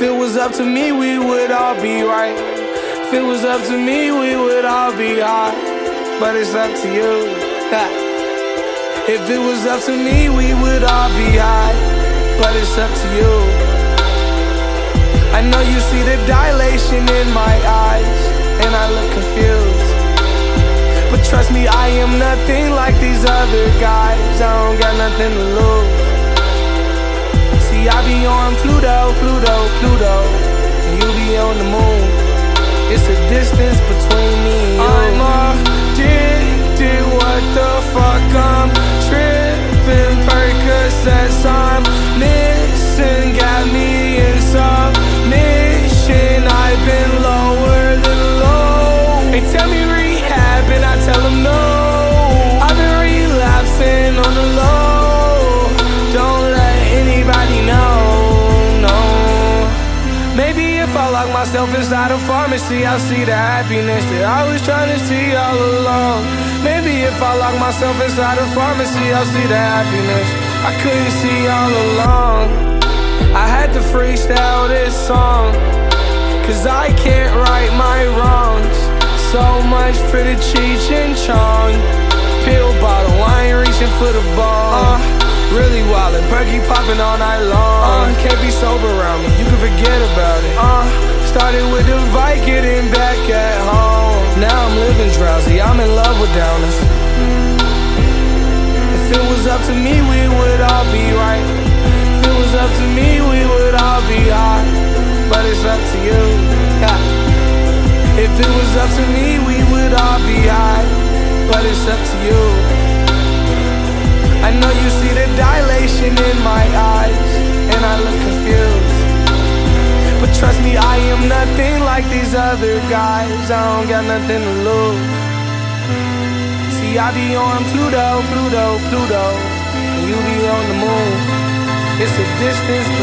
it was up to me, we would all be right. If it was up to me, we would all be high. But it's up to you. If it was up to me, we would all be high. But it's up to you. I know you see the dilation in my eyes, and I look confused. But trust me, I am nothing like these other guys. I don't got nothing to lose. See, I be on Pluto, Pluto, Pluto, and you be on the moon. It's a distance between me and you. I'm addicted, what the fuck, I'm tripping. Percocets I'm missing, got me in submission. I've been lower than low. They tell me rehab and I tell them no. I've been relapsing on the low. Don't let anybody know, no. Maybe if I lock myself inside a pharmacy, I'll see the happiness that I was trying to see all along. Maybe if I lock myself inside a pharmacy, I'll see the happiness I couldn't see all along. I had to freestyle this song, cause I can't right my wrongs. So much for the Cheech and Chong. Pill bottle, I ain't reaching for the ball. Really wildin', perky poppin' all night long. Can't be sober around me, you can forget about it. Started with the Vicodin back at home. Now I'm living drowsy, I'm in love with downers. If it was up to me, we would all be right. If it was up to me, we would all be high. But it's up to you, yeah. If it was up to me, we would all be high. But it's up to you. I know you see the dilation in my eyes, and I look confused. But trust me, I am nothing like these other guys. I don't got nothing to lose. See, I be on Pluto, Pluto, Pluto, and you be on the moon. It's a distance